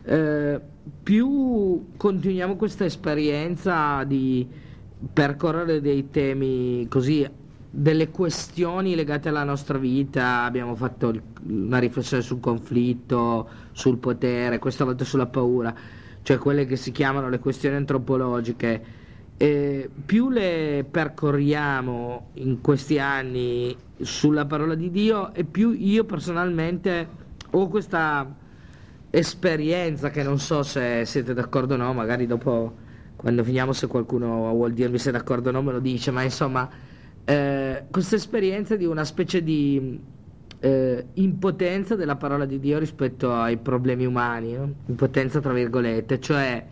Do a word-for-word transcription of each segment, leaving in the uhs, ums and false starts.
eh, più continuiamo questa esperienza di percorrere dei temi così, delle questioni legate alla nostra vita. Abbiamo fatto il- una riflessione sul conflitto, sul potere, questa volta sulla paura, cioè quelle che si chiamano le questioni antropologiche. E più le percorriamo in questi anni sulla parola di Dio, e più io personalmente ho questa esperienza, che non so se siete d'accordo o no, magari dopo quando finiamo, se qualcuno vuol dirmi se è d'accordo o no me lo dice, ma insomma, eh, questa esperienza di una specie di eh, impotenza della parola di Dio rispetto ai problemi umani, no? Impotenza tra virgolette, cioè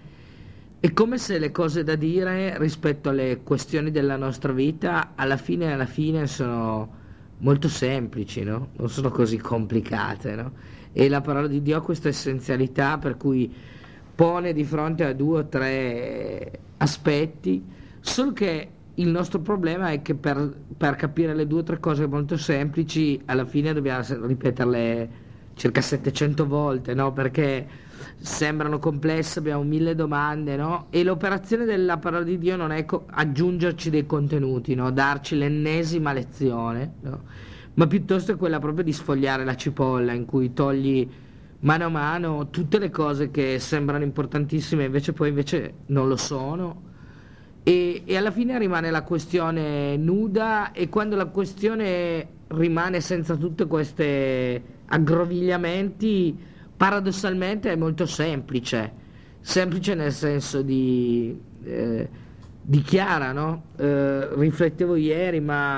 è come se le cose da dire rispetto alle questioni della nostra vita alla fine alla fine sono molto semplici, no? Non sono così complicate, no? E la parola di Dio ha questa essenzialità per cui pone di fronte a due o tre aspetti, solo che il nostro problema è che per, per capire le due o tre cose molto semplici alla fine dobbiamo se- ripeterle circa settecento volte, no? Perché sembrano complesse, abbiamo mille domande, no? E l'operazione della parola di Dio non è co- aggiungerci dei contenuti, no? Darci l'ennesima lezione, no? Ma piuttosto è quella proprio di sfogliare la cipolla, in cui togli mano a mano tutte le cose che sembrano importantissime, invece poi invece non lo sono. E, e alla fine rimane la questione nuda, e quando la questione rimane senza tutti questi aggrovigliamenti, paradossalmente è molto semplice, semplice nel senso di, eh, di chiara, no? Eh, riflettevo ieri,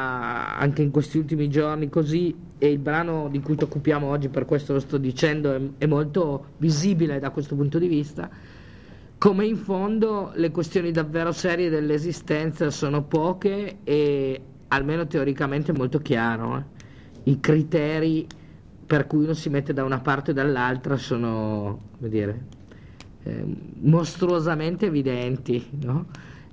ma anche in questi ultimi giorni così, e il brano di cui ti occupiamo oggi, per questo lo sto dicendo, è, è molto visibile da questo punto di vista, come in fondo le questioni davvero serie dell'esistenza sono poche e almeno teoricamente molto chiaro, eh. I criteri per cui uno si mette da una parte o dall'altra sono, come dire, eh, mostruosamente evidenti, no?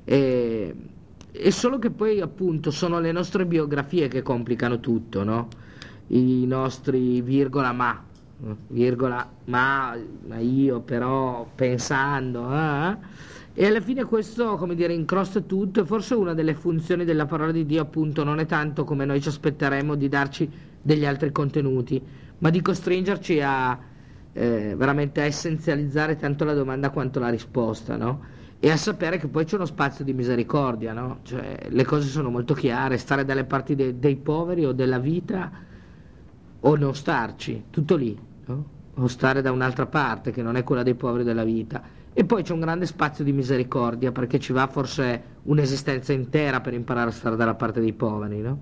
E, e solo che poi appunto sono le nostre biografie che complicano tutto, no? I nostri virgola ma, no? Virgola ma, ma io però pensando, eh? E alla fine questo, come dire, incrosta tutto, e forse una delle funzioni della parola di Dio appunto non è tanto, come noi ci aspetteremmo, di darci degli altri contenuti, ma di costringerci a eh, veramente a essenzializzare tanto la domanda quanto la risposta, no? E a sapere che poi c'è uno spazio di misericordia, no? Cioè le cose sono molto chiare, stare dalle parti dei, dei poveri o della vita o non starci, tutto lì, no? O stare da un'altra parte che non è quella dei poveri della vita. E poi c'è un grande spazio di misericordia, perché ci va forse un'esistenza intera per imparare a stare dalla parte dei poveri, no?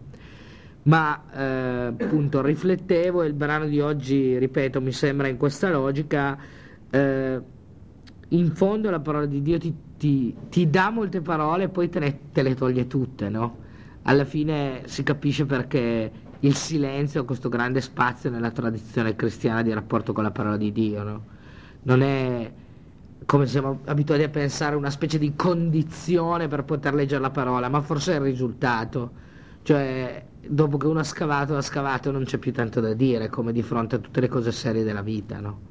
Ma eh, appunto riflettevo, e il brano di oggi, ripeto, mi sembra in questa logica. eh, in fondo la parola di Dio ti, ti- ti dà molte parole e poi te, ne- te le toglie tutte, no? Alla fine si capisce perché il silenzio ha questo grande spazio nella tradizione cristiana di rapporto con la parola di Dio, no? Non è, come siamo abituati a pensare, una specie di condizione per poter leggere la parola, ma forse è il risultato. Cioè, dopo che uno ha scavato, ha scavato, non c'è più tanto da dire, come di fronte a tutte le cose serie della vita, no?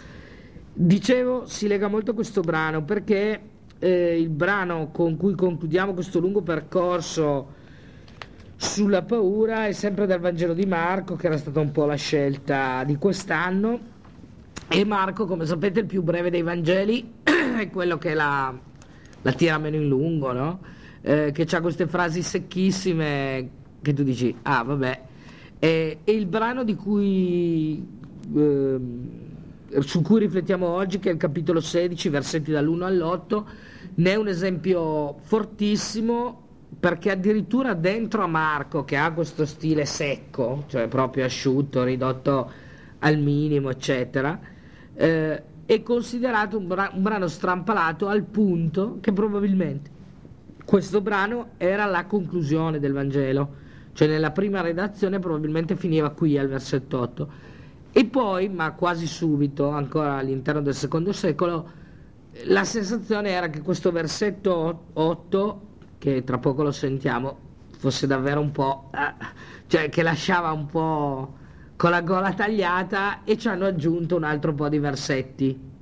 Dicevo, si lega molto a questo brano perché eh, il brano con cui concludiamo questo lungo percorso sulla paura è sempre dal Vangelo di Marco, che era stata un po' la scelta di quest'anno. E Marco, come sapete, il più breve dei Vangeli, è quello che la, la tira meno in lungo, no? Eh, che ha queste frasi secchissime che tu dici, ah vabbè. E, e il brano di cui, ehm, su cui riflettiamo oggi, che è il capitolo sedici, versetti dall'uno all'otto, ne è un esempio fortissimo, perché addirittura dentro a Marco, che ha questo stile secco, cioè proprio asciutto, ridotto al minimo, eccetera, eh, è considerato un, bra- un brano strampalato, al punto che probabilmente questo brano era la conclusione del Vangelo, cioè nella prima redazione probabilmente finiva qui al versetto otto, e poi, ma quasi subito, ancora all'interno del secondo secolo, la sensazione era che questo versetto otto, che tra poco lo sentiamo, fosse davvero un po', eh, cioè che lasciava un po' con la gola tagliata, e ci hanno aggiunto un altro po' di versetti,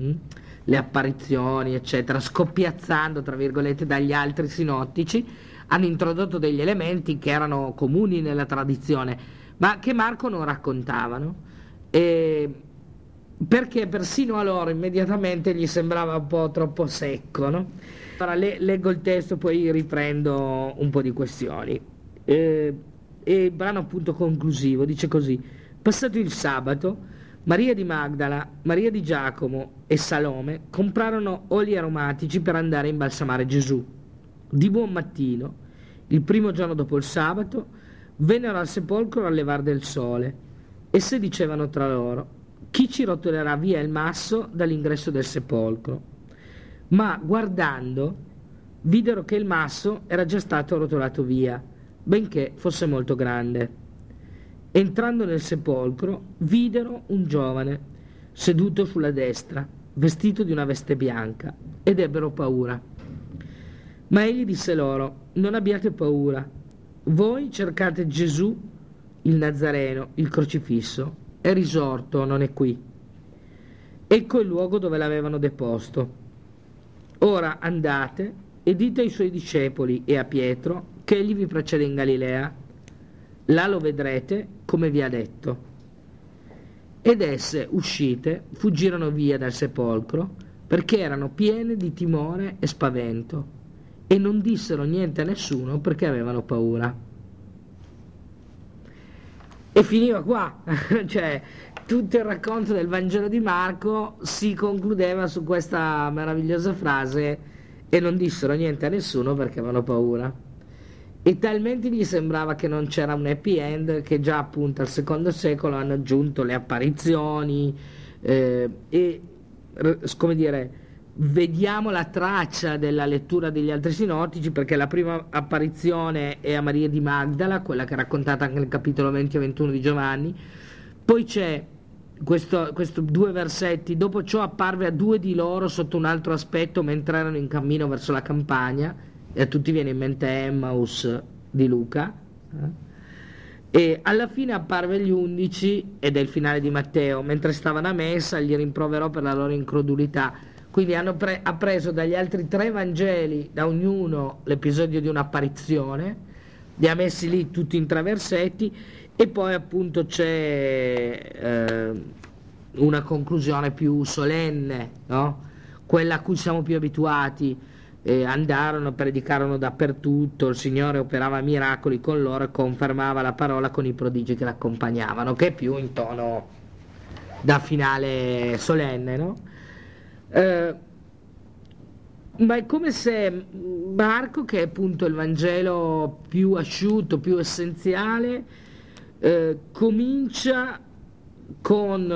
mh? Le apparizioni, eccetera, scoppiazzando, tra virgolette, dagli altri sinottici, hanno introdotto degli elementi che erano comuni nella tradizione, ma che Marco non raccontavano, e perché persino a loro immediatamente gli sembrava un po' troppo secco, no? Ora le, leggo il testo, poi riprendo un po' di questioni. Eh, e il brano appunto conclusivo dice così: passato il sabato, Maria di Magdala, Maria di Giacomo e Salome comprarono oli aromatici per andare a imbalsamare Gesù. Di buon mattino, il primo giorno dopo il sabato, vennero al sepolcro al levar del sole. Esse dicevano tra loro: chi ci rotolerà via il masso dall'ingresso del sepolcro? Ma guardando, videro che il masso era già stato rotolato via, benché fosse molto grande. Entrando nel sepolcro, videro un giovane seduto sulla destra, vestito di una veste bianca, ed ebbero paura. Ma egli disse loro: non abbiate paura, voi cercate Gesù, il Nazareno, il crocifisso, è risorto, non è qui. Ecco il luogo dove l'avevano deposto. Ora andate e dite ai suoi discepoli e a Pietro che egli vi precede in Galilea. Là lo vedrete come vi ha detto. Ed esse, uscite, fuggirono via dal sepolcro, perché erano piene di timore e spavento, e non dissero niente a nessuno perché avevano paura. E finiva qua. Cioè, tutto il racconto del Vangelo di Marco si concludeva su questa meravigliosa frase: e non dissero niente a nessuno perché avevano paura. E talmente gli sembrava che non c'era un happy end, che già appunto al secondo secolo hanno aggiunto le apparizioni, eh, e come dire, vediamo la traccia della lettura degli altri sinottici, perché la prima apparizione è a Maria di Magdala, quella che è raccontata anche nel capitolo venti e ventuno di Giovanni. Poi c'è questo, questo due versetti: dopo ciò apparve a due di loro sotto un altro aspetto mentre erano in cammino verso la campagna, e a tutti viene in mente Emmaus di Luca, eh? E alla fine apparve agli undici, ed è il finale di Matteo, mentre stavano a messa li rimproverò per la loro incredulità. Quindi hanno pre- ha preso dagli altri tre Vangeli, da ognuno, l'episodio di un'apparizione, li ha messi lì tutti in tre versetti, e poi appunto c'è eh, una conclusione più solenne, no? Quella a cui siamo più abituati. Eh, andarono, predicarono dappertutto, il Signore operava miracoli con loro e confermava la parola con i prodigi che l'accompagnavano, che è più in tono da finale solenne, no? Eh, ma è come se Marco, che è appunto il Vangelo più asciutto, più essenziale, eh, comincia con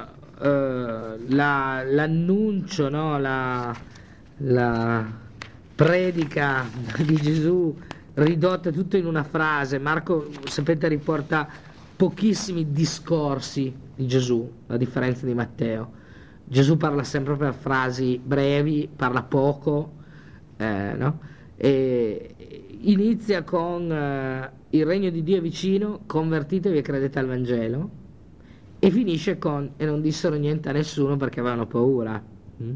eh, la, l'annuncio, no? la, la predica di Gesù ridotta tutto in una frase. Marco, sapete, riporta pochissimi discorsi di Gesù, a differenza di Matteo. Gesù parla sempre per frasi brevi, parla poco, eh, no? E inizia con eh, il regno di Dio è vicino, convertitevi e credete al Vangelo, e finisce con e non dissero niente a nessuno perché avevano paura. Mm?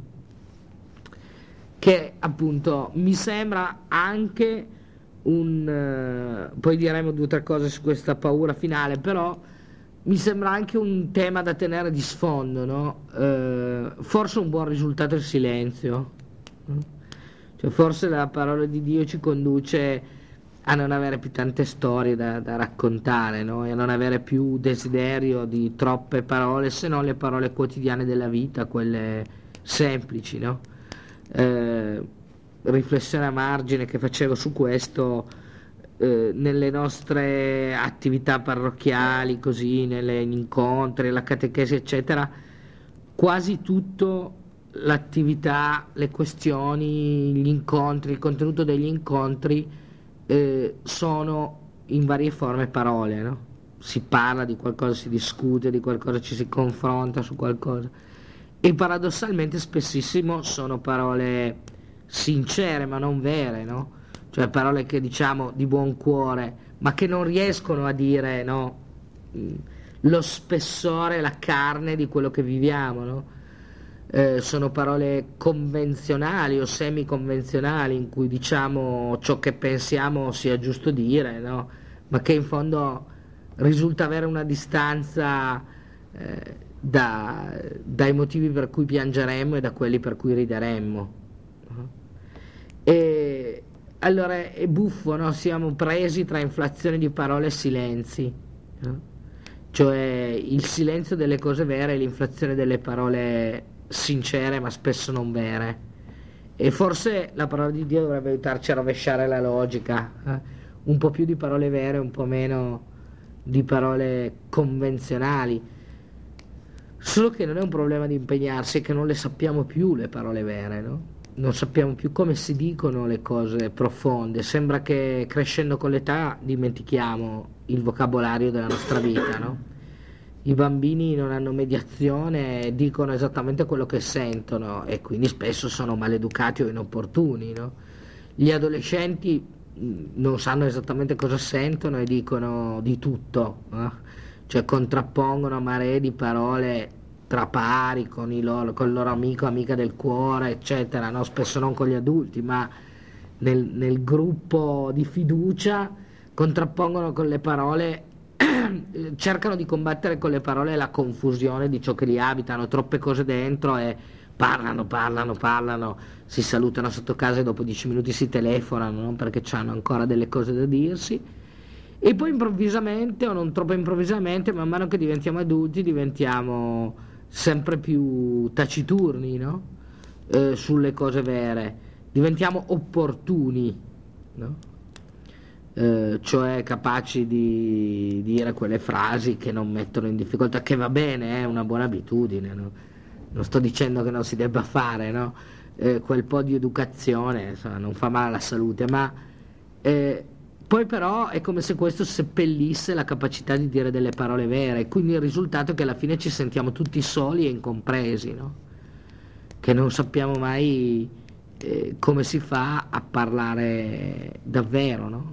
Che appunto mi sembra anche un eh, poi diremo due o tre cose su questa paura finale, però mi sembra anche un tema da tenere di sfondo, no? Eh, forse un buon risultato è il silenzio, no? Cioè, forse la parola di Dio ci conduce a non avere più tante storie da, da raccontare, no? E a non avere più desiderio di troppe parole, se non le parole quotidiane della vita, quelle semplici, no? Eh, riflessione a margine che facevo su questo: eh, nelle nostre attività parrocchiali, così, negli incontri, la catechesi eccetera, quasi tutto l'attività, le questioni, gli incontri, il contenuto degli incontri eh, sono in varie forme parole, no? Si parla di qualcosa, si discute di qualcosa, ci si confronta su qualcosa, e paradossalmente spessissimo sono parole sincere ma non vere, no? Cioè parole che diciamo di buon cuore, ma che non riescono a dire, no, lo spessore, la carne di quello che viviamo, no? eh, sono parole convenzionali o semi-convenzionali in cui diciamo ciò che pensiamo sia giusto dire, no? Ma che in fondo risulta avere una distanza eh, da- dai motivi per cui piangeremmo e da quelli per cui rideremmo. No? E allora è buffo, no? Siamo presi tra inflazione di parole e silenzi, no? Cioè il silenzio delle cose vere e l'inflazione delle parole sincere ma spesso non vere. E forse la parola di Dio dovrebbe aiutarci a rovesciare la logica, eh? Un po' più di parole vere, un po' meno di parole convenzionali. Solo che non è un problema di impegnarsi, è che non le sappiamo più le parole vere, no? Non sappiamo più come si dicono le cose profonde. Sembra che crescendo con l'età dimentichiamo il vocabolario della nostra vita, no? I bambini non hanno mediazione, dicono esattamente quello che sentono e quindi spesso sono maleducati o inopportuni, no? Gli adolescenti mh, non sanno esattamente cosa sentono e dicono di tutto, no? Cioè contrappongono maree di parole tra pari con, i loro, con il loro amico, amica del cuore, eccetera, no? Spesso non con gli adulti, ma nel, nel gruppo di fiducia contrappongono con le parole, cercano di combattere con le parole la confusione di ciò che li abita, hanno troppe cose dentro e parlano, parlano, parlano, si salutano sotto casa e dopo dieci minuti si telefonano, no? Perché hanno ancora delle cose da dirsi. E poi improvvisamente, o non troppo improvvisamente, man mano che diventiamo adulti, diventiamo sempre più taciturni, no? Eh, sulle cose vere, diventiamo opportuni, no? Eh, cioè capaci di dire quelle frasi che non mettono in difficoltà, che va bene, è una buona abitudine, no? Non sto dicendo che non si debba fare, no? Eh, quel po' di educazione, insomma, non fa male alla salute, ma eh, poi però è come se questo seppellisse la capacità di dire delle parole vere, quindi il risultato è che alla fine ci sentiamo tutti soli e incompresi, no? Che non sappiamo mai eh, come si fa a parlare davvero, no?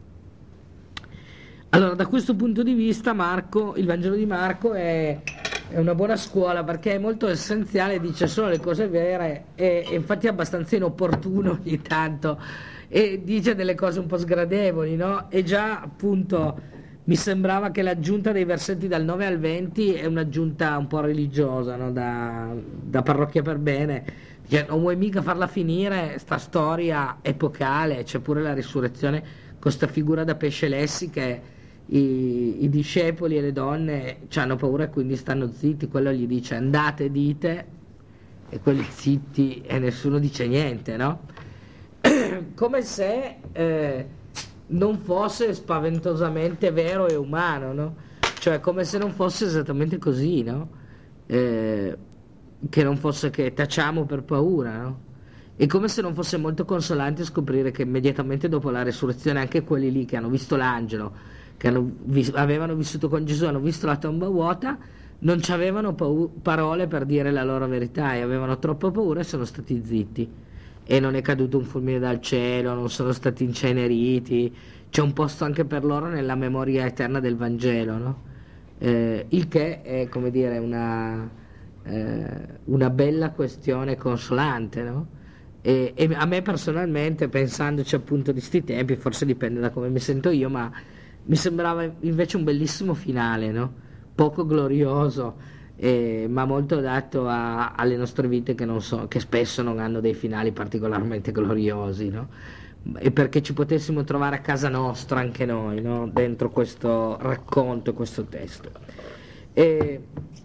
Allora, da questo punto di vista, Marco, il Vangelo di Marco è, è una buona scuola perché è molto essenziale, dice solo le cose vere e, e infatti è abbastanza inopportuno ogni tanto e dice delle cose un po' sgradevoli, no? E già appunto mi sembrava che l'aggiunta dei versetti dal nove al venti è un'aggiunta un po' religiosa, no? Da, da parrocchia per bene. Cioè, non vuoi mica farla finire, sta storia epocale, c'è pure la risurrezione con sta figura da pesce lessiche. I, i discepoli e le donne hanno paura e quindi stanno zitti, quello gli dice andate dite e quelli zitti e nessuno dice niente, no? Come se eh, non fosse spaventosamente vero e umano, no? Cioè come se non fosse esattamente così, no? Eh, che non fosse che tacciamo per paura, no? E come se non fosse molto consolante scoprire che immediatamente dopo la resurrezione anche quelli lì che hanno visto l'angelo, che hanno vis- avevano vissuto con Gesù, hanno visto la tomba vuota, non ci avevano pau- parole per dire la loro verità e avevano troppa paura e sono stati zitti. E non è caduto un fulmine dal cielo, non sono stati inceneriti, c'è un posto anche per loro nella memoria eterna del Vangelo, no? Eh, il che è, come dire, una, eh, una bella questione consolante, no? E, e a me personalmente, pensandoci appunto di sti tempi, forse dipende da come mi sento io, ma mi sembrava invece un bellissimo finale, no? Poco glorioso, eh, ma molto adatto a- alle nostre vite che, non so, che spesso non hanno dei finali particolarmente gloriosi, no? E perché ci potessimo trovare a casa nostra anche noi, no? Dentro questo racconto, questo testo. E,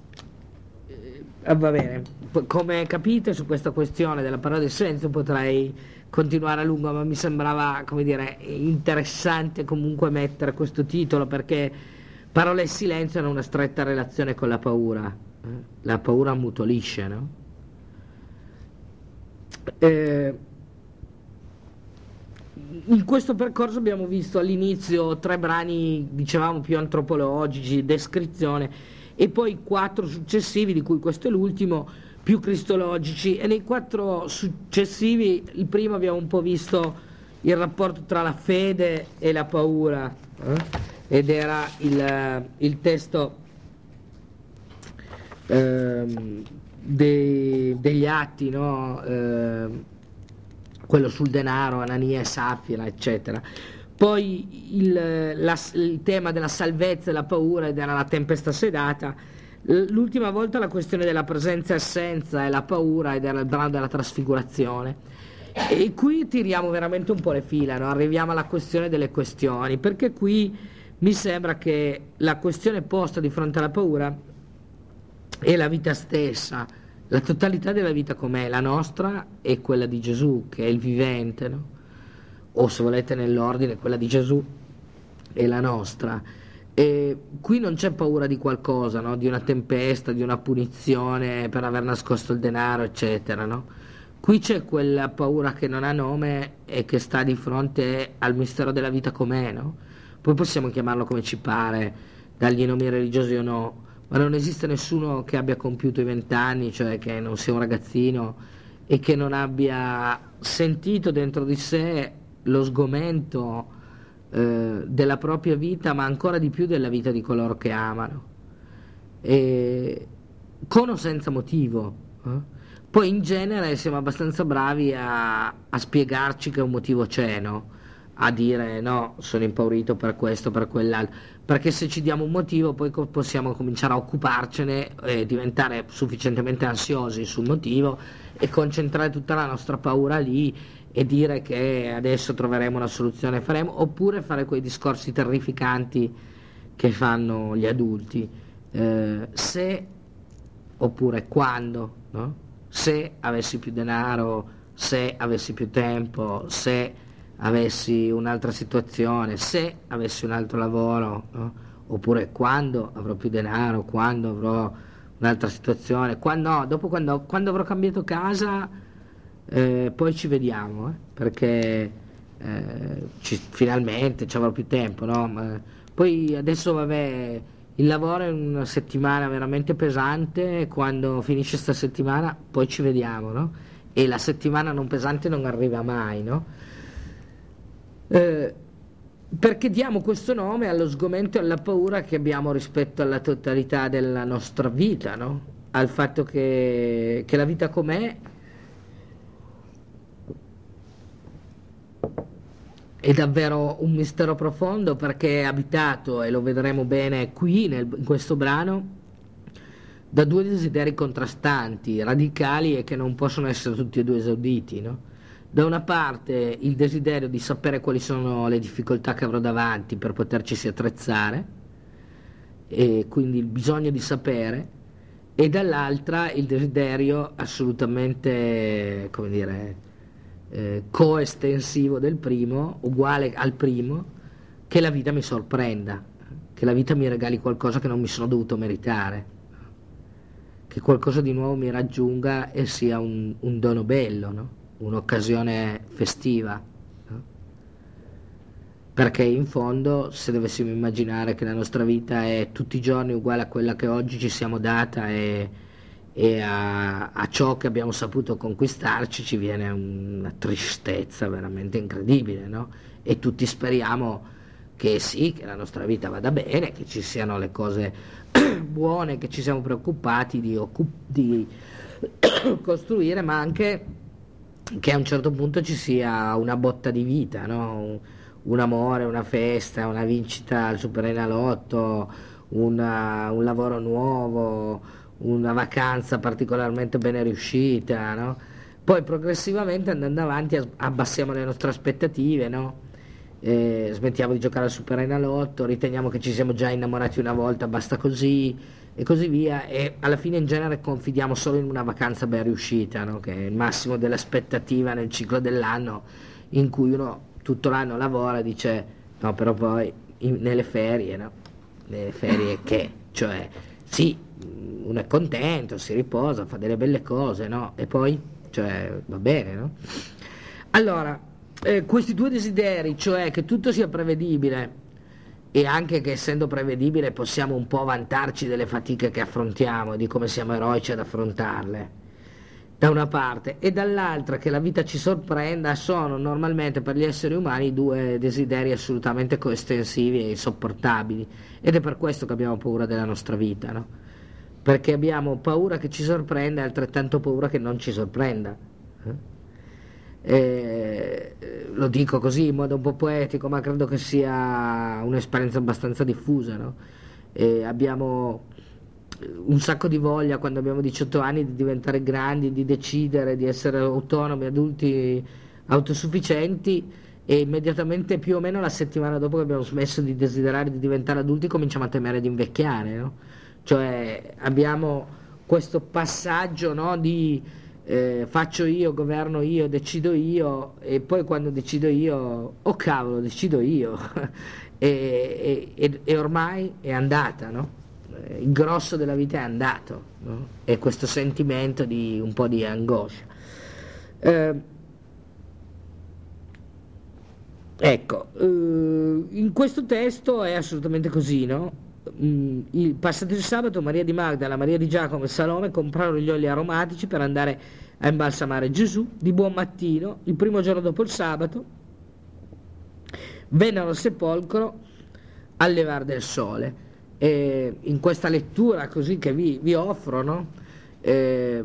eh, va bene, P- come capite su questa questione della parola del silenzio potrei continuare a lungo, ma mi sembrava, come dire, interessante comunque mettere questo titolo perché parola e silenzio hanno una stretta relazione con la paura. eh? La paura ammutolisce, no? Eh, in questo percorso abbiamo visto all'inizio tre brani, dicevamo, più antropologici, descrizione, e poi quattro successivi, di cui questo è l'ultimo, più cristologici, e nei quattro successivi, il primo abbiamo un po' visto il rapporto tra la fede e la paura, eh? Ed era il, il testo ehm, de- degli atti, no? Eh, quello sul denaro, Anania e Safira, eccetera. Poi il, la- il tema della salvezza e la paura ed era la tempesta sedata. L- L'ultima volta la questione della presenza e assenza e la paura ed era il brano della trasfigurazione. E qui tiriamo veramente un po' le fila, no? Arriviamo alla questione delle questioni, perché qui mi sembra che la questione posta di fronte alla paura è la vita stessa, la totalità della vita com'è, la nostra e quella di Gesù, che è il vivente, no? O se volete nell'ordine, quella di Gesù e la nostra. E qui non c'è paura di qualcosa, no? Di una tempesta, di una punizione per aver nascosto il denaro, eccetera, no? Qui c'è quella paura che non ha nome e che sta di fronte al mistero della vita com'è, no? Poi possiamo chiamarlo come ci pare, dargli nomi religiosi o no, ma non esiste nessuno che abbia compiuto i vent'anni, cioè che non sia un ragazzino e che non abbia sentito dentro di sé lo sgomento eh, della propria vita, ma ancora di più della vita di coloro che amano, e con o senza motivo. eh. Poi in genere siamo abbastanza bravi a, a spiegarci che un motivo c'è, no? A dire no, sono impaurito per questo, per quell'altro, perché se ci diamo un motivo poi co- possiamo cominciare a occuparcene e diventare sufficientemente ansiosi sul motivo e concentrare tutta la nostra paura lì e dire che adesso troveremo una soluzione e faremo, oppure fare quei discorsi terrificanti che fanno gli adulti, eh, se oppure quando, no? Se avessi più denaro, se avessi più tempo, se avessi un'altra situazione, se avessi un altro lavoro, no? Oppure quando avrò più denaro, quando avrò un'altra situazione, quando, no, dopo quando, quando avrò cambiato casa, eh, poi ci vediamo, eh, perché eh, ci- finalmente ci avrò più tempo, no? Ma poi adesso vabbè, il lavoro è una settimana veramente pesante, quando finisce sta settimana poi ci vediamo, no? E la settimana non pesante non arriva mai, no? Eh, perché diamo questo nome allo sgomento e alla paura che abbiamo rispetto alla totalità della nostra vita, no? Al fatto che, che la vita com'è è davvero un mistero profondo, perché è abitato, e lo vedremo bene qui nel- in questo brano, da due desideri contrastanti, radicali e che non possono essere tutti e due esauditi, no? Da una parte il desiderio di sapere quali sono le difficoltà che avrò davanti per poterci attrezzare, e quindi il bisogno di sapere, e dall'altra il desiderio assolutamente, come dire, eh, coestensivo del primo, uguale al primo, che la vita mi sorprenda, che la vita mi regali qualcosa che non mi sono dovuto meritare, che qualcosa di nuovo mi raggiunga e sia un, un dono bello, no? Un'occasione festiva, no? Perché in fondo, se dovessimo immaginare che la nostra vita è tutti i giorni uguale a quella che oggi ci siamo data e, e a, a ciò che abbiamo saputo conquistarci, ci viene una tristezza veramente incredibile, no? E tutti speriamo che sì, che la nostra vita vada bene, che ci siano le cose buone, che ci siamo preoccupati di, occup- di costruire, ma anche che a un certo punto ci sia una botta di vita, no? Un, un amore, una festa, una vincita al Superenalotto, una, un lavoro nuovo, una vacanza particolarmente ben riuscita, no? Poi progressivamente andando avanti as- abbassiamo le nostre aspettative, no? Eh, smettiamo di giocare al Superenalotto, riteniamo che ci siamo già innamorati una volta, basta così e così via, e alla fine in genere confidiamo solo in una vacanza ben riuscita, no? Che è il massimo dell'aspettativa nel ciclo dell'anno, in cui uno tutto l'anno lavora e dice no, però poi in- nelle ferie, no? Nelle ferie che? Cioè sì, uno è contento, si riposa, fa delle belle cose, no? E poi, cioè, va bene, no? Allora, eh, questi due desideri, cioè che tutto sia prevedibile e anche che essendo prevedibile possiamo un po' vantarci delle fatiche che affrontiamo e di come siamo eroici ad affrontarle, da una parte, e dall'altra che la vita ci sorprenda, sono normalmente per gli esseri umani due desideri assolutamente coestensivi e insopportabili, ed è per questo che abbiamo paura della nostra vita, no? perché abbiamo paura che ci sorprenda e altrettanto paura che non ci sorprenda. Eh, lo dico così in modo un po' poetico, ma credo che sia un'esperienza abbastanza diffusa, no? Eh, abbiamo un sacco di voglia quando abbiamo diciotto anni di diventare grandi, di decidere, di essere autonomi, adulti, autosufficienti, e immediatamente, più o meno la settimana dopo che abbiamo smesso di desiderare di diventare adulti, cominciamo a temere di invecchiare, no? Cioè abbiamo questo passaggio, no, di eh, faccio io, governo io, decido io, e poi quando decido io, oh cavolo, decido io e, e- e ormai è andata, no? Eh, Il grosso della vita è andato, no? E questo sentimento di un po' di angoscia. Eh, Ecco, eh, in questo testo è assolutamente così, no? Mm, il passato il sabato, Maria di Magdala, Maria di Giacomo e Salome comprarono gli oli aromatici per andare a imbalsamare Gesù. Di buon mattino, il primo giorno dopo il sabato, vennero al sepolcro al levar del sole. E in questa lettura così che vi, vi offro, no? Eh,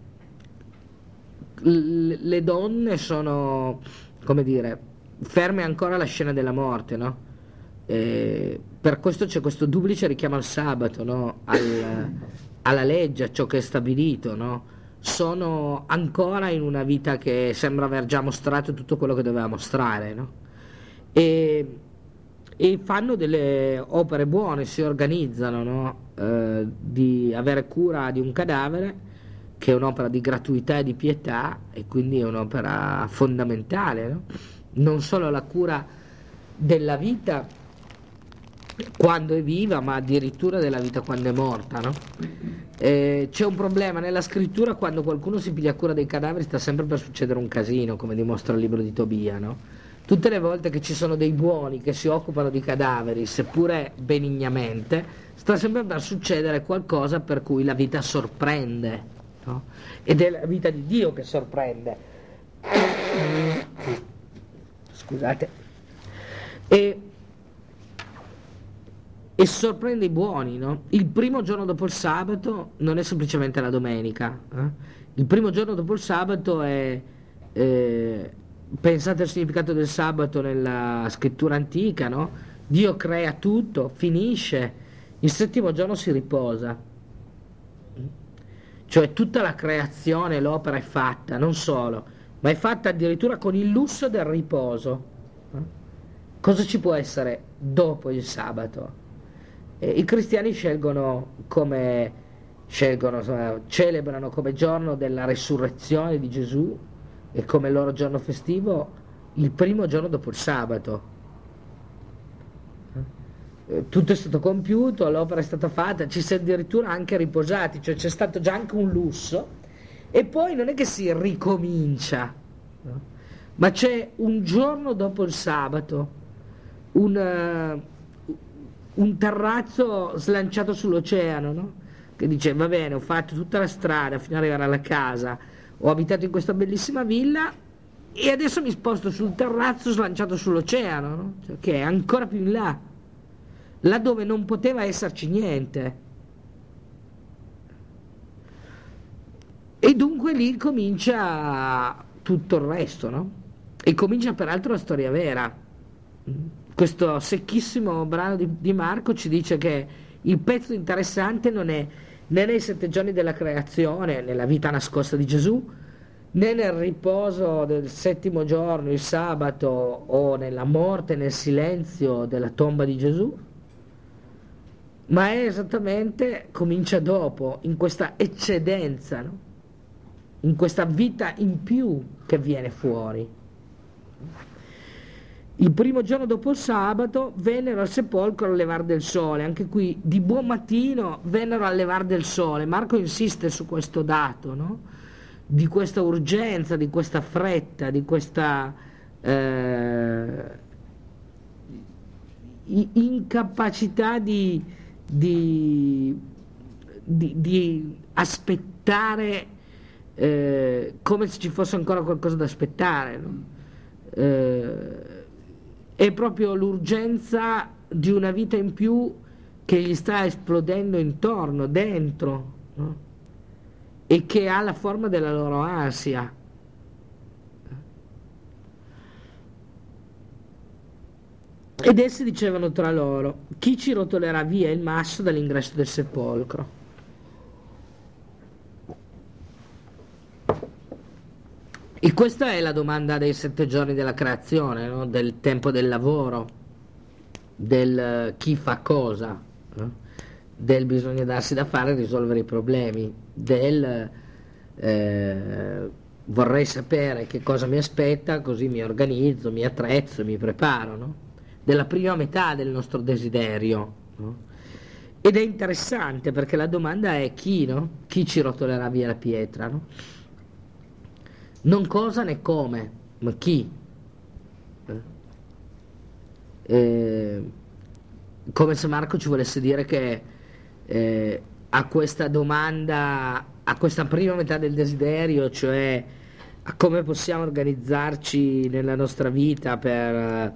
l- le donne sono, come dire, ferme ancora alla scena della morte, no? Eh, per questo c'è questo duplice richiamo al sabato, no? Al- alla legge, a ciò che è stabilito, no? Sono ancora in una vita che sembra aver già mostrato tutto quello che doveva mostrare, no? E, e fanno delle opere buone, si organizzano, no? Eh, di avere cura di un cadavere, che è un'opera di gratuità e di pietà, e quindi è un'opera fondamentale, no? Non solo la cura della vita quando è viva, ma addirittura della vita quando è morta, no? Eh, c'è un problema nella scrittura: quando qualcuno si piglia cura dei cadaveri sta sempre per succedere un casino, come dimostra il libro di Tobia, no? Tutte le volte che ci sono dei buoni che si occupano di cadaveri, seppure benignamente, sta sempre per succedere qualcosa per cui la vita sorprende, no? Ed è la vita di Dio che sorprende. Scusate. E, e sorprende i buoni, no? Il primo giorno dopo il sabato non è semplicemente la domenica, eh? Il primo giorno dopo il sabato è, eh, pensate al significato del sabato nella scrittura antica, no? Dio crea tutto, finisce, il settimo giorno si riposa, cioè tutta la creazione, l'opera è fatta, non solo, ma è fatta addirittura con il lusso del riposo. Eh? Cosa ci può essere dopo il sabato? Eh, I cristiani scelgono come, scelgono, insomma, celebrano come giorno della resurrezione di Gesù e come loro giorno festivo il primo giorno dopo il sabato. Eh, Tutto è stato compiuto, l'opera è stata fatta, ci si è addirittura anche riposati, cioè c'è stato già anche un lusso, e poi non è che si ricomincia, no? Ma c'è un giorno dopo il sabato, un, eh, un terrazzo slanciato sull'oceano, no? Che dice: va bene, ho fatto tutta la strada fino ad arrivare alla casa, ho abitato in questa bellissima villa e adesso mi sposto sul terrazzo slanciato sull'oceano, no? Cioè, che è ancora più in là, là dove non poteva esserci niente. E dunque lì comincia tutto il resto, no? E comincia peraltro la storia vera. Questo secchissimo brano di, di Marco ci dice che il pezzo interessante non è né nei sette giorni della creazione, nella vita nascosta di Gesù, né nel riposo del settimo giorno, il sabato, o nella morte, nel silenzio della tomba di Gesù, ma è esattamente, comincia dopo, in questa eccedenza, no? In questa vita in più che viene fuori. Il primo giorno dopo il sabato vennero al sepolcro al levar del sole. Anche qui, di buon mattino, vennero al levar del sole. Marco insiste su questo dato, no? Di questa urgenza, di questa fretta, di questa eh, incapacità di, di, di, di aspettare, eh, come se ci fosse ancora qualcosa da aspettare, no? Eh, è proprio l'urgenza di una vita in più che gli sta esplodendo intorno, dentro, no? E che ha la forma della loro ansia. Ed essi dicevano tra loro: chi ci rotolerà via il masso dall'ingresso del sepolcro? E questa è la domanda dei sette giorni della creazione, no? Del tempo del lavoro, del chi fa cosa, no? Del bisogna darsi da fare e risolvere i problemi, del eh, vorrei sapere che cosa mi aspetta, così mi organizzo, mi attrezzo, mi preparo, no? Della prima metà del nostro desiderio, no? Ed è interessante perché la domanda è chi, no? Chi ci rotolerà via la pietra, no? Non cosa né come, ma chi. Eh? Eh, come se Marco ci volesse dire che eh, a questa domanda, a questa prima metà del desiderio, cioè a come possiamo organizzarci nella nostra vita per,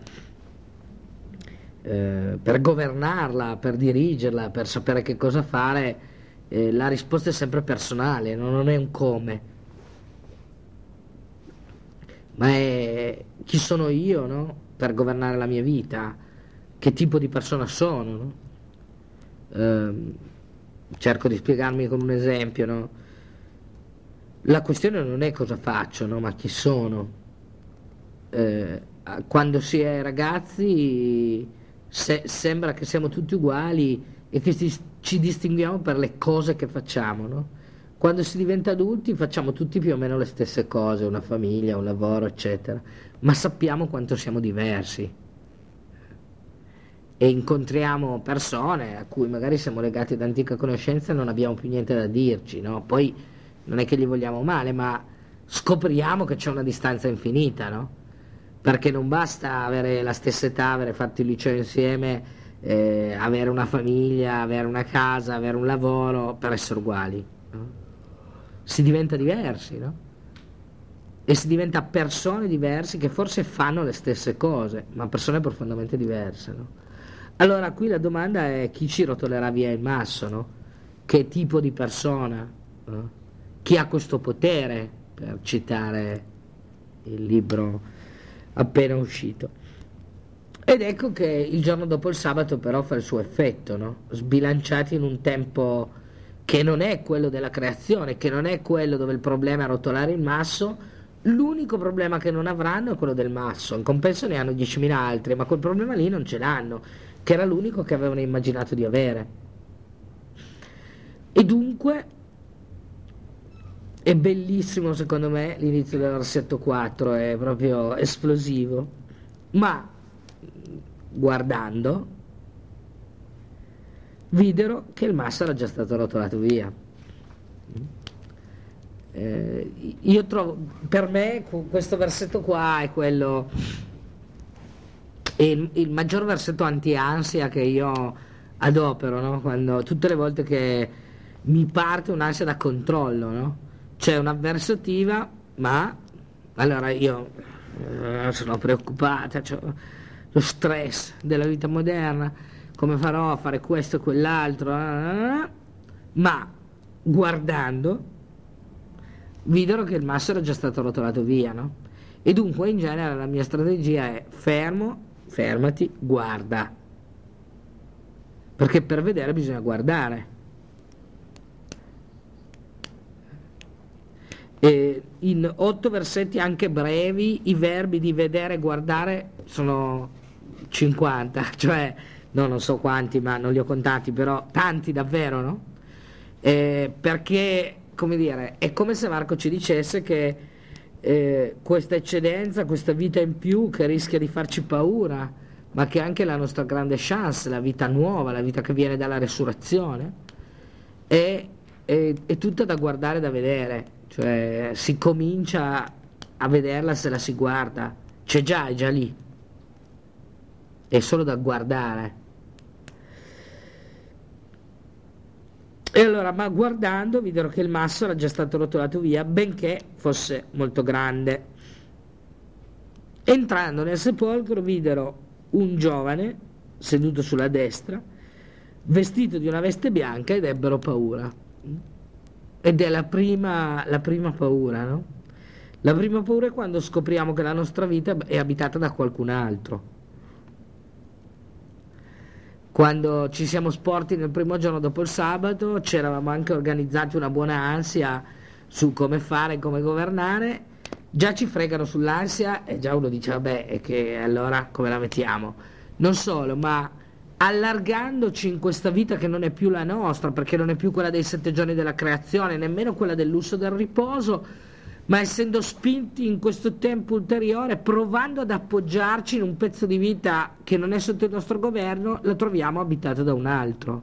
eh, per governarla, per dirigerla, per sapere che cosa fare, eh, la risposta è sempre personale, no? Non è un come, ma è chi sono io, no? Per governare la mia vita, che tipo di persona sono, no? Eh, cerco di spiegarmi con un esempio, no? La questione non è cosa faccio, no? Ma chi sono. Eh, quando si è ragazzi se, sembra che siamo tutti uguali e che ci, ci distinguiamo per le cose che facciamo, no? Quando si diventa adulti facciamo tutti più o meno le stesse cose, una famiglia, un lavoro, eccetera, ma sappiamo quanto siamo diversi e incontriamo persone a cui magari siamo legati da antica conoscenza e non abbiamo più niente da dirci, no? Poi non è che gli vogliamo male, ma scopriamo che c'è una distanza infinita, no? Perché non basta avere la stessa età, avere fatto il liceo insieme, eh, avere una famiglia, avere una casa, avere un lavoro per essere uguali, no? Si diventa diversi, no? E si diventa persone diverse che forse fanno le stesse cose, ma persone profondamente diverse, no? Allora qui la domanda è chi ci rotolerà via il masso, no? Che tipo di persona, no? Chi ha questo potere, per citare il libro appena uscito. Ed ecco che il giorno dopo il sabato però fa il suo effetto, no? Sbilanciati in un tempo che non è quello della creazione, che non è quello dove il problema è rotolare il masso. L'unico problema che non avranno è quello del masso, in compenso ne hanno diecimila altri, ma quel problema lì non ce l'hanno, che era l'unico che avevano immaginato di avere. E dunque è bellissimo secondo me l'inizio del versetto quattro, è proprio esplosivo, ma guardando videro che il masso era già stato rotolato via. Eh, io trovo, per me questo versetto qua è quello, è il, il maggior versetto anti-ansia che io adopero, no? Quando, tutte le volte che mi parte un'ansia da controllo, no? C'è un'avversativa, ma allora io eh, sono preoccupata, c'ho lo stress della vita moderna, come farò a fare questo e quell'altro, eh, ma guardando videro che il masso era già stato rotolato via, no? E dunque in genere la mia strategia è fermo, fermati, guarda, perché per vedere bisogna guardare. E in otto versetti anche brevi i verbi di vedere e guardare sono cinquanta, cioè no, non so quanti, ma non li ho contati, però tanti davvero, no? Eh, perché, come dire, è come se Marco ci dicesse che eh, questa eccedenza, questa vita in più che rischia di farci paura, ma che è anche la nostra grande chance, la vita nuova, la vita che viene dalla resurrezione, è, è, è tutta da guardare, da vedere, cioè si comincia a vederla se la si guarda, c'è già, è già lì. È solo da guardare. E allora, ma guardando videro che il masso era già stato rotolato via, benché fosse molto grande. Entrando nel sepolcro videro un giovane seduto sulla destra, vestito di una veste bianca ed ebbero paura. Ed è la prima, la prima paura, no? La prima paura è quando scopriamo che la nostra vita è abitata da qualcun altro. Quando ci siamo sporti nel primo giorno dopo il sabato, ci eravamo anche organizzati una buona ansia su come fare, come governare, già ci fregano sull'ansia e già uno dice vabbè, e che allora come la mettiamo? Non solo, ma allargandoci in questa vita che non è più la nostra, perché non è più quella dei sette giorni della creazione, nemmeno quella del lusso del riposo, ma essendo spinti in questo tempo ulteriore, provando ad appoggiarci in un pezzo di vita che non è sotto il nostro governo, la troviamo abitata da un altro.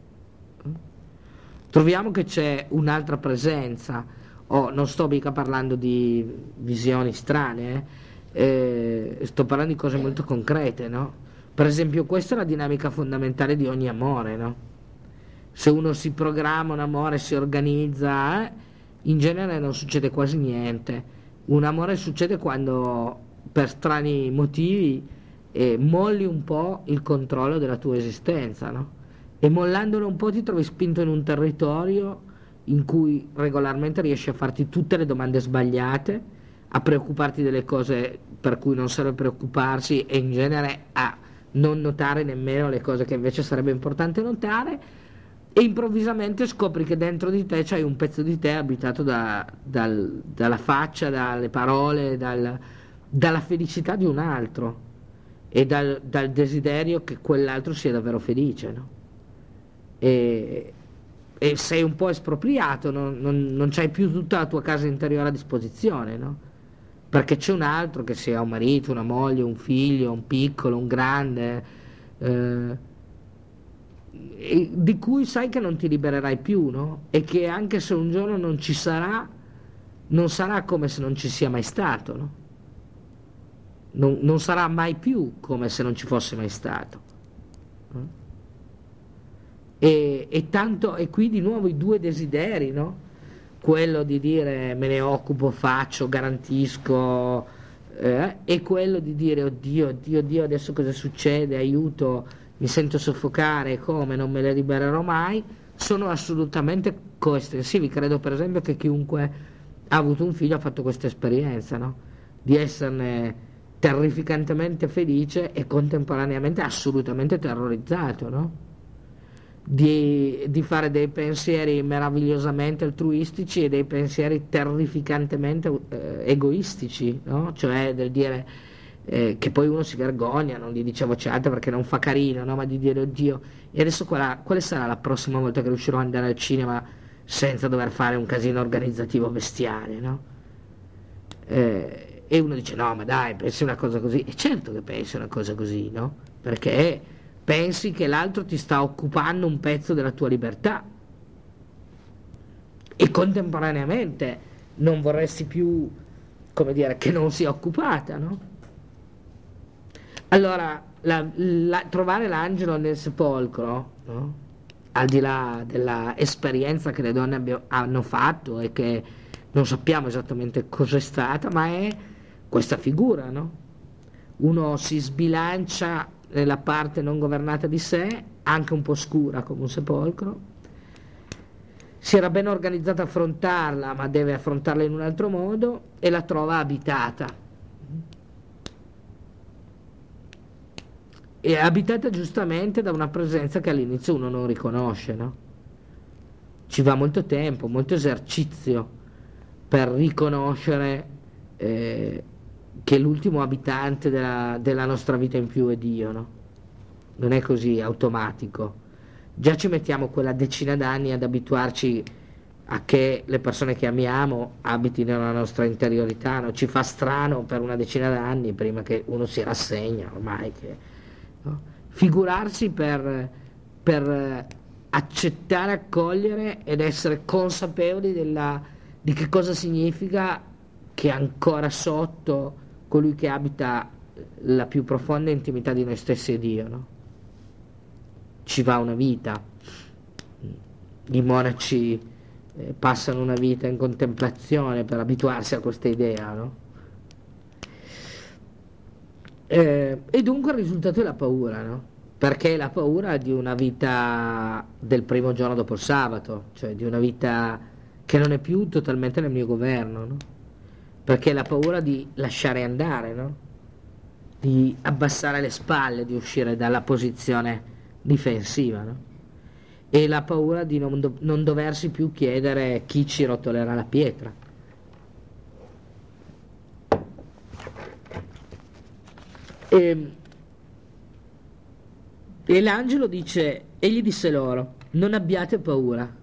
Troviamo che c'è un'altra presenza. Oh, non sto mica parlando di visioni strane, eh? Eh, sto parlando di cose molto concrete, no? Per esempio, questa è la dinamica fondamentale di ogni amore, no? Se uno si programma un amore, si organizza, eh? In genere non succede quasi niente. Un amore succede quando per strani motivi eh, molli un po' il controllo della tua esistenza, no? E mollandolo un po' ti trovi spinto in un territorio in cui regolarmente riesci a farti tutte le domande sbagliate, a preoccuparti delle cose per cui non serve preoccuparsi e in genere a non notare nemmeno le cose che invece sarebbe importante notare. E improvvisamente scopri che dentro di te c'hai un pezzo di te abitato da, dal, dalla faccia, dalle parole, dal, dalla felicità di un altro e dal, dal desiderio che quell'altro sia davvero felice, no? E, e sei un po' espropriato, non, non, non c'hai più tutta la tua casa interiore a disposizione, no? Perché c'è un altro, che sia un marito, una moglie, un figlio, un piccolo, un grande, eh, di cui sai che non ti libererai più, no? E che anche se un giorno non ci sarà, non sarà come se non ci sia mai stato, no? Non, non sarà mai più come se non ci fosse mai stato. E, e tanto, e qui di nuovo i due desideri, no? Quello di dire me ne occupo, faccio, garantisco, eh? E quello di dire oddio, oddio, oddio, adesso cosa succede, aiuto, mi sento soffocare, come, non me ne libererò mai, sono assolutamente coestensivi. Credo per esempio che chiunque ha avuto un figlio ha fatto questa esperienza, no? Di esserne terrificantemente felice e contemporaneamente assolutamente terrorizzato, no? Di, di fare dei pensieri meravigliosamente altruistici e dei pensieri terrificantemente eh, egoistici, no? Cioè del dire Eh, che poi uno si vergogna, non gli dice a voce alta perché non fa carino, no? Ma di dire oddio, e adesso quella, quale sarà la prossima volta che riuscirò ad andare al cinema senza dover fare un casino organizzativo bestiale, no? Eh, e uno dice no, ma dai, pensi una cosa così, e certo che pensi una cosa così, no? Perché pensi che l'altro ti sta occupando un pezzo della tua libertà e contemporaneamente non vorresti più, come dire, che non sia occupata, no? Allora, la, la, trovare l'angelo nel sepolcro, no? Al di là della esperienza che le donne abbia, hanno fatto e che non sappiamo esattamente cos'è stata, ma è questa figura, no? Uno si sbilancia nella parte non governata di sé, anche un po' scura come un sepolcro, si era ben organizzata a affrontarla, ma deve affrontarla in un altro modo e la trova abitata. È abitata giustamente da una presenza che all'inizio uno non riconosce, no? Ci va molto tempo, molto esercizio per riconoscere eh, che l'ultimo abitante della, della nostra vita in più è Dio, no? Non è così automatico. Già ci mettiamo quella decina d'anni ad abituarci a che le persone che amiamo abitino nella nostra interiorità, no? Ci fa strano per una decina d'anni prima che uno si rassegna ormai che... No? Figurarsi per, per accettare, accogliere ed essere consapevoli della, di che cosa significa che ancora sotto colui che abita la più profonda intimità di noi stessi è Dio, no? Ci va una vita. I monaci eh, passano una vita in contemplazione per abituarsi a questa idea, no? Eh, e dunque il risultato è la paura, no? perché è la paura di una vita del primo giorno dopo il sabato, cioè di una vita che non è più totalmente nel mio governo, no? Perché è la paura di lasciare andare, no? Di abbassare le spalle, di uscire dalla posizione difensiva, no? E la paura di non, do- non doversi più chiedere chi ci rotolerà la pietra. E, e l'angelo dice, egli disse loro, non abbiate paura.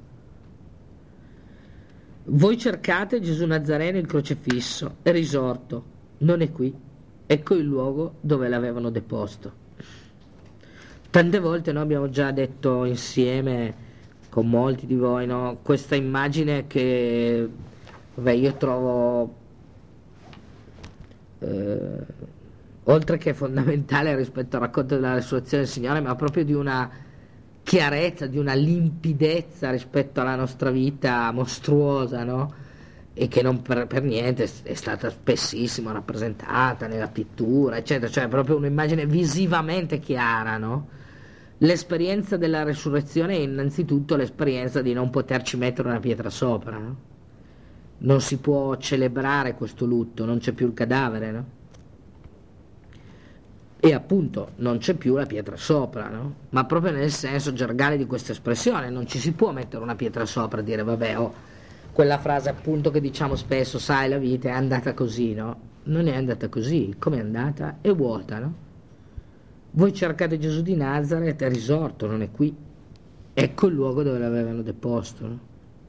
Voi cercate Gesù Nazareno il crocefisso, è risorto, non è qui, ecco il luogo dove l'avevano deposto. Tante volte noi abbiamo già detto insieme con molti di voi, no? Questa immagine che vabbè, io trovo eh, oltre che fondamentale rispetto al racconto della resurrezione del Signore, ma proprio di una chiarezza, di una limpidezza rispetto alla nostra vita mostruosa, no? E che non per, per niente è stata spessissimo rappresentata nella pittura, eccetera, cioè proprio un'immagine visivamente chiara, no? L'esperienza della resurrezione è innanzitutto l'esperienza di non poterci mettere una pietra sopra, no? Non si può celebrare questo lutto, non c'è più il cadavere, no? E appunto non c'è più la pietra sopra, no? Ma proprio nel senso gergale di questa espressione, non ci si può mettere una pietra sopra e dire vabbè, oh, quella frase appunto che diciamo spesso, sai, la vita è andata così, no? Non è andata così, come è andata? È vuota, no? Voi cercate Gesù di Nazareth, è risorto, non è qui. Ecco il luogo dove l'avevano deposto, no?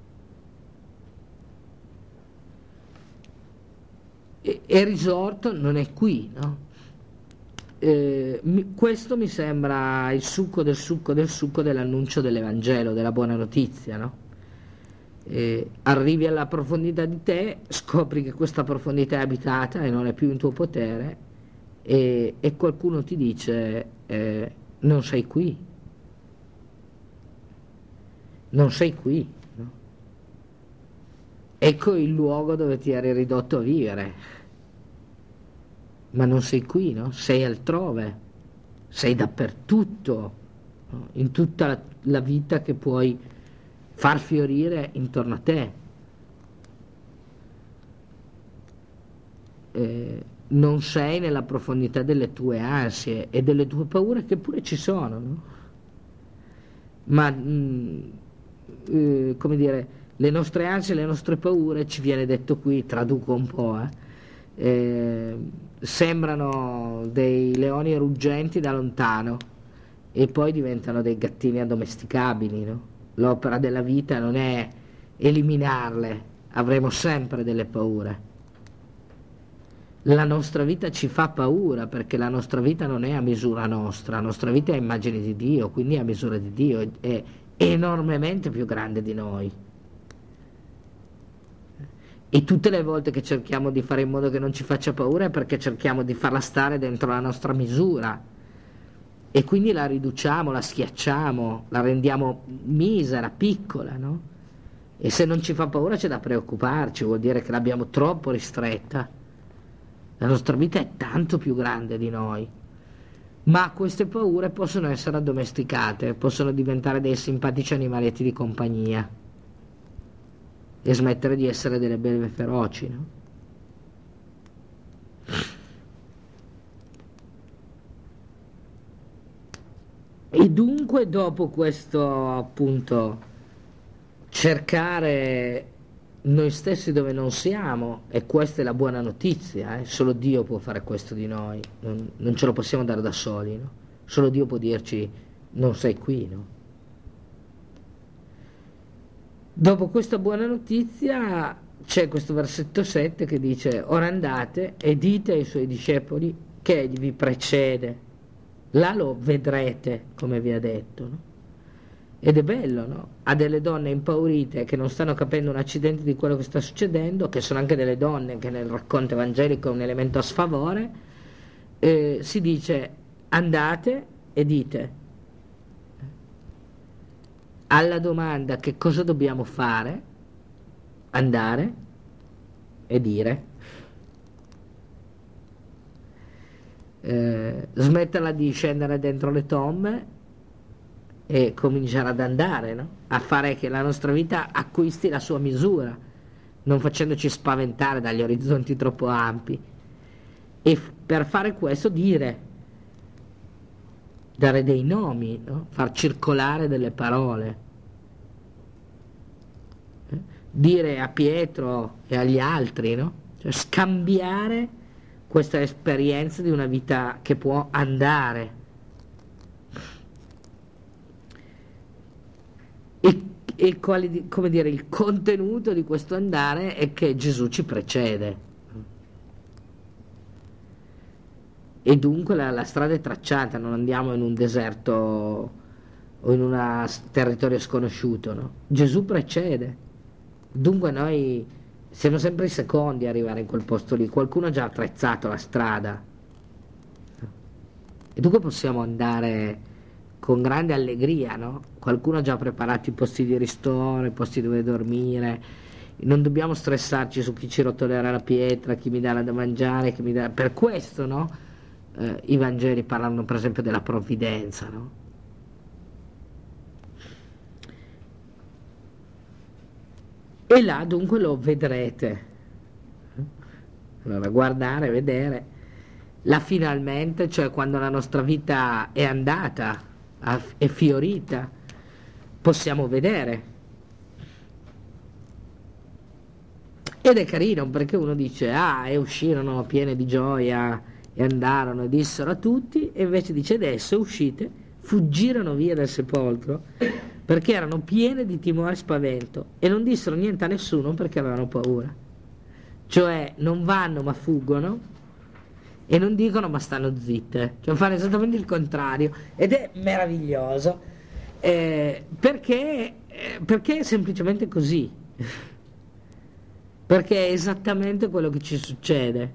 E, è risorto, non è qui, no? Eh, mi, questo mi sembra il succo del succo del succo dell'annuncio dell'Evangelo, della buona notizia, no? Eh, arrivi alla profondità di te, scopri che questa profondità è abitata e non è più in tuo potere, e, e qualcuno ti dice eh, non sei qui, non sei qui, no? Ecco il luogo dove ti eri ridotto a vivere, ma non sei qui, no? Sei altrove, sei dappertutto, no? In tutta la, la vita che puoi far fiorire intorno a te. Eh, non sei nella profondità delle tue ansie e delle tue paure, che pure ci sono, no? Ma mh, eh, come dire, le nostre ansie, le nostre paure, ci viene detto qui, traduco un po', eh, eh, sembrano dei leoni ruggenti da lontano e poi diventano dei gattini addomesticabili, no? L'opera della vita non è eliminarle, avremo sempre delle paure. La nostra vita ci fa paura perché la nostra vita non è a misura nostra, la nostra vita è a immagine di Dio, quindi è a misura di Dio, è, è enormemente più grande di noi. E tutte le volte che cerchiamo di fare in modo che non ci faccia paura è perché cerchiamo di farla stare dentro la nostra misura e quindi la riduciamo, la schiacciamo, la rendiamo misera, piccola, no? E se non ci fa paura c'è da preoccuparci, vuol dire che l'abbiamo troppo ristretta. La nostra vita è tanto più grande di noi, ma queste paure possono essere addomesticate, possono diventare dei simpatici animaletti di compagnia e smettere di essere delle belve feroci, no? E dunque dopo questo appunto cercare noi stessi dove non siamo, e questa è la buona notizia, eh? Solo Dio può fare questo di noi, non, non ce lo possiamo dare da soli, no? Solo Dio può dirci non sei qui, no? Dopo questa buona notizia c'è questo versetto sette che dice ora andate e dite ai suoi discepoli che egli vi precede, là lo vedrete come vi ha detto, no? Ed è bello, no? Ha delle donne impaurite che non stanno capendo un accidente di quello che sta succedendo, che sono anche delle donne che nel racconto evangelico è un elemento a sfavore. Eh, si dice andate e dite. Alla domanda che cosa dobbiamo fare, andare e dire. eh, smetterla di scendere dentro le tombe e cominciare ad andare, no? A fare che la nostra vita acquisti la sua misura, non facendoci spaventare dagli orizzonti troppo ampi. E f- per fare questo dire, dare dei nomi, no? Far circolare delle parole, eh? Dire a Pietro e agli altri, no? Cioè scambiare questa esperienza di una vita che può andare. E, e quali, come dire, il contenuto di questo andare è che Gesù ci precede. E dunque la, la strada è tracciata, non andiamo in un deserto o in un territorio sconosciuto, no? Gesù precede. Dunque noi siamo sempre i secondi a arrivare in quel posto lì, qualcuno ha già attrezzato la strada. E dunque possiamo andare con grande allegria, no? Qualcuno ha già preparato i posti di ristoro, i posti dove dormire, non dobbiamo stressarci su chi ci rotolerà la pietra, chi mi darà da mangiare, chi mi darà... Per questo, no? Eh, i Vangeli parlano per esempio della provvidenza, no? E là dunque lo vedrete. Allora guardare, vedere, là finalmente, cioè quando la nostra vita è andata, è fiorita, possiamo vedere. Ed è carino perché uno dice, ah, e uscirono piene di gioia e andarono e dissero a tutti, e invece dice adesso uscite, fuggirono via dal sepolcro perché erano piene di timore e spavento e non dissero niente a nessuno perché avevano paura. Cioè non vanno ma fuggono e non dicono ma stanno zitte, cioè fanno esattamente il contrario, ed è meraviglioso, eh, perché, eh, perché è semplicemente così, perché è esattamente quello che ci succede.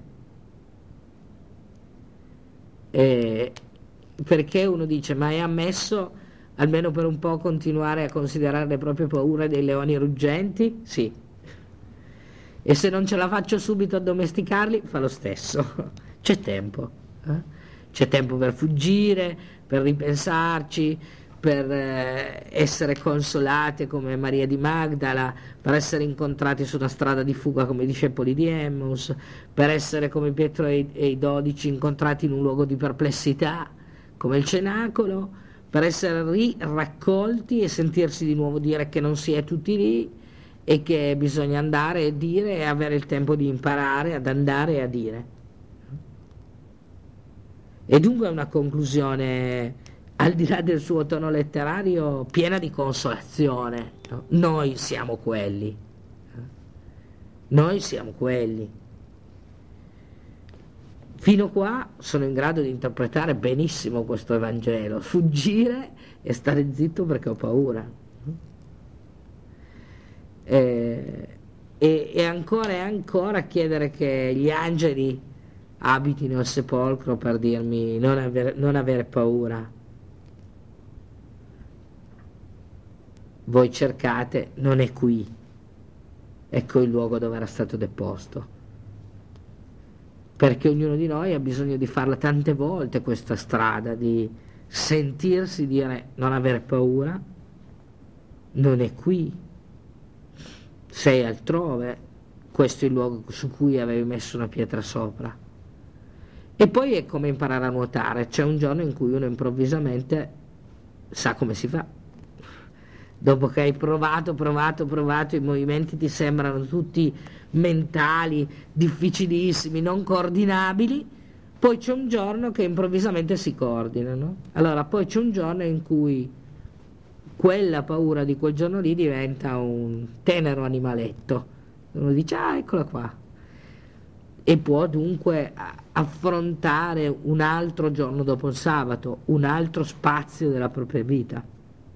Eh, perché uno dice ma è ammesso almeno per un po' continuare a considerare le proprie paure dei leoni ruggenti? Sì. E se non ce la faccio subito a domesticarli, fa lo stesso. C'è tempo, eh? C'è tempo per fuggire, per ripensarci, per eh, essere consolate come Maria di Magdala, per essere incontrati su una strada di fuga come i discepoli di Emmaus, per essere come Pietro e i, e i dodici incontrati in un luogo di perplessità come il cenacolo, per essere ri- raccolti e sentirsi di nuovo dire che non si è tutti lì e che bisogna andare e dire e avere il tempo di imparare ad andare e a dire. E dunque è una conclusione, al di là del suo tono letterario, piena di consolazione, no? Noi siamo quelli, noi siamo quelli. Fino qua sono in grado di interpretare benissimo questo Evangelo, fuggire e stare zitto perché ho paura. E, e, e ancora e ancora chiedere che gli angeli abitino il sepolcro per dirmi non avere, non avere paura. Voi cercate, non è qui, ecco il luogo dove era stato deposto. Perché ognuno di noi ha bisogno di farla tante volte questa strada, di sentirsi dire non avere paura, non è qui, sei altrove, questo è il luogo su cui avevi messo una pietra sopra. E poi è come imparare a nuotare, c'è un giorno in cui uno improvvisamente sa come si fa. Dopo che hai provato, provato, provato, i movimenti ti sembrano tutti mentali, difficilissimi, non coordinabili, poi c'è un giorno che improvvisamente si coordinano. Allora poi c'è un giorno in cui quella paura di quel giorno lì diventa un tenero animaletto. Uno dice, ah, eccola qua. E può dunque affrontare un altro giorno dopo il sabato, un altro spazio della propria vita.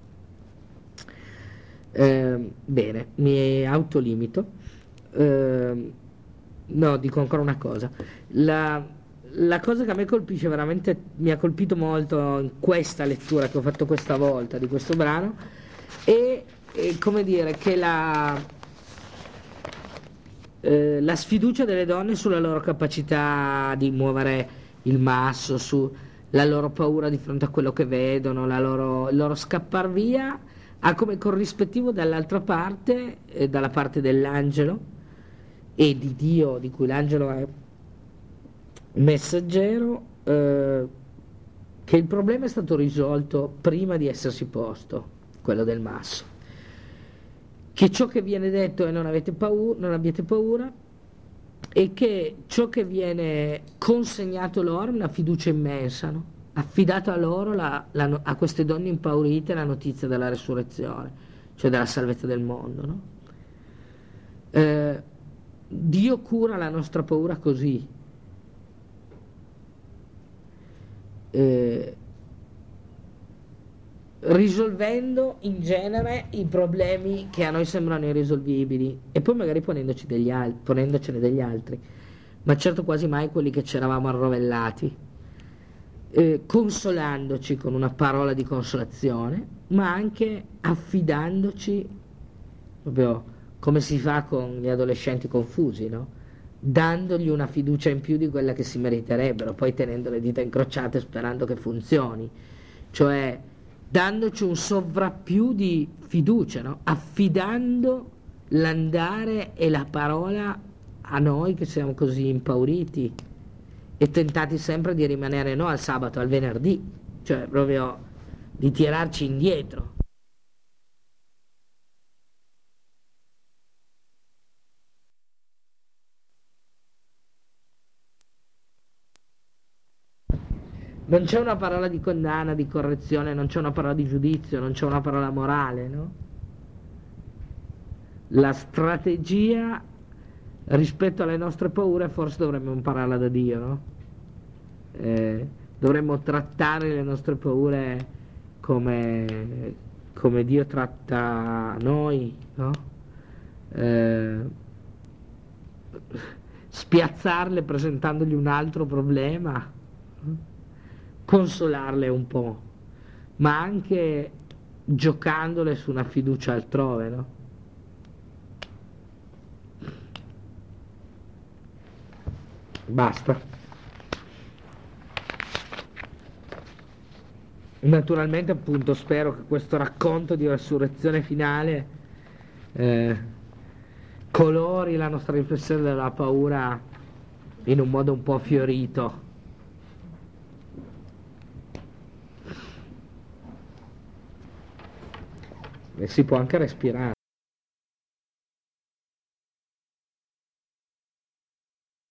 Eh, bene, mi autolimito. Eh, no, dico ancora una cosa. La, la cosa che a me colpisce veramente, mi ha colpito molto in questa lettura che ho fatto questa volta di questo brano, è, è come dire che la, eh, la sfiducia delle donne sulla loro capacità di muovere il masso, sulla loro paura di fronte a quello che vedono, la loro, il loro scappar via, ha come corrispettivo dall'altra parte, eh, dalla parte dell'angelo e di Dio, di cui l'angelo è messaggero, eh, che il problema è stato risolto prima di essersi posto, quello del masso. Che ciò che viene detto è non avete paura, non abbiate paura, e che ciò che viene consegnato loro è una fiducia immensa, no? Affidato a loro, la, la, a queste donne impaurite, la notizia della resurrezione, cioè della salvezza del mondo, no? Eh, Dio cura la nostra paura così. Eh, risolvendo in genere i problemi che a noi sembrano irrisolvibili e poi magari ponendoci degli al- ponendocene degli altri, ma certo quasi mai quelli che ci eravamo arrovellati, eh, consolandoci con una parola di consolazione, ma anche affidandoci, proprio come si fa con gli adolescenti confusi, no? Dandogli una fiducia in più di quella che si meriterebbero, poi tenendo le dita incrociate sperando che funzioni, cioè dandoci un sovrappiù di fiducia, no? Affidando l'andare e la parola a noi che siamo così impauriti e tentati sempre di rimanere no al sabato, al venerdì, cioè proprio di tirarci indietro. Non c'è una parola di condanna, di correzione, non c'è una parola di giudizio, non c'è una parola morale, no? La strategia rispetto alle nostre paure forse dovremmo impararla da Dio, no? Eh, dovremmo trattare le nostre paure come, come Dio tratta noi, no? Eh, spiazzarle presentandogli un altro problema, consolarle un po', ma anche giocandole su una fiducia altrove, no? Basta. Naturalmente appunto spero che questo racconto di resurrezione finale eh, colori la nostra riflessione della paura in un modo un po' fiorito. E si può anche respirare.